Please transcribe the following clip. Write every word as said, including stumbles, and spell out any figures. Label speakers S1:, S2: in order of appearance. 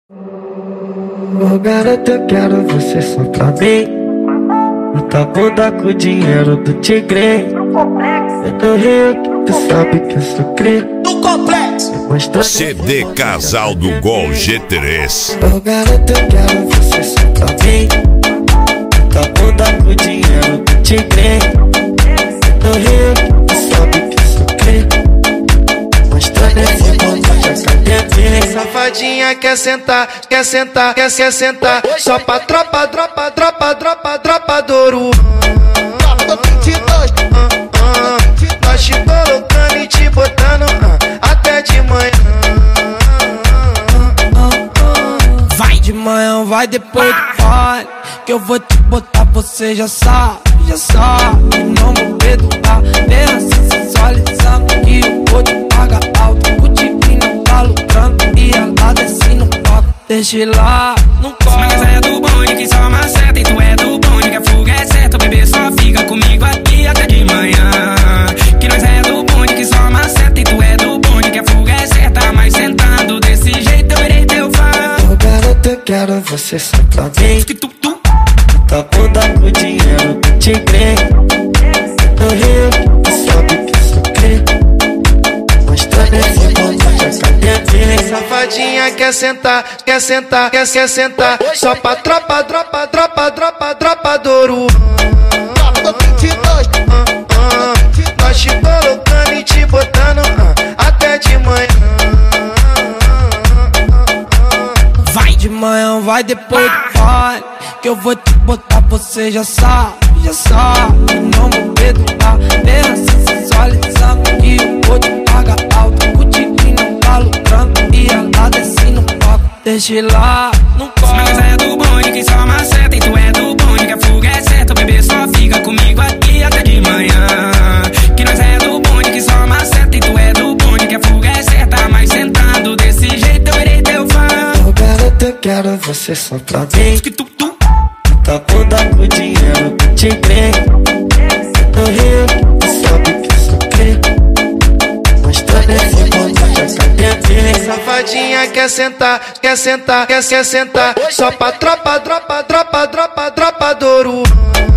S1: Ô garota, eu quero você só pra mim. Muita bunda com o dinheiro do tigre. Eu tô Rio, tu sabe que eu sou cri.
S2: Do complexo
S3: C D Casal do Gol G três.
S1: Ô garota, eu quero você só pra mim. Muita bunda com o dinheiro do tigre. Eu tô Rio, tu sabe que eu sou cri. Mostrando esse mundo de academia.
S4: Safadinha quer sentar, quer sentar, quer se sentar. Só pra tropa, dropa, dropa, dropa, dropa Douro. Nós te colocando e te botando até de manhã.
S2: Vai de manhã, vai depois do pai, que eu vou te botar, você já sabe, já sabe. Não vou perdoar, bem assim sensualizando, que eu vou te pagar alto. O tigre não tá lucrando e ela desce no palco. Deixa lá, não corre.
S5: Mas é do bonde que só maceta, e tu é do bonde que a fuga é certa. O bebê só fica comigo aqui até de manhã. Que nós é do bonde que só maceta, e tu é do bonde que a fuga é certa. Mas sentando desse jeito eu irei teu fã.
S1: Ô garota, eu quero você só pra mim. Tá bunda com o dinheiro do tigre. No Rio, tu sabe que eu sou cri. Mostrando esse mundo de academia.
S4: Safadinha quer sentar, quer sentar, quer, quer sentar. Só pra tropa, dropa, dropa, dropa, dropa Douro. Nós te colocando e te botando até de manhã.
S2: Vai de manhã, vai depois do pai, que eu vou te botar, você já sabe, já sabe. Não vou perdoar, bem assim sensualizando, que eu vou te pagar alto. O tigre não tá lucrando e ela desce no palco. Deixa lá, não corre.
S5: Mas é do bonde que só maceta, e tu é do bonde que a fuga é certa. O bebê só fica comigo aqui até de manhã. Que nós é do bonde que só maceta, e tu é do bonde que a fuga é certa. Mas sentando desse jeito eu irei teu fã.
S1: Ô garota, eu quero você só pra mim. Tá bunda com o dinheiro do tigre. No Rio, tu sabe que eu sou cri. Mostrando esse mundo de academia.
S4: Safadinha quer sentar, quer sentar, quer, quer sentar. Só pra tropa, dropa, dropa, dropa, dropa Douro.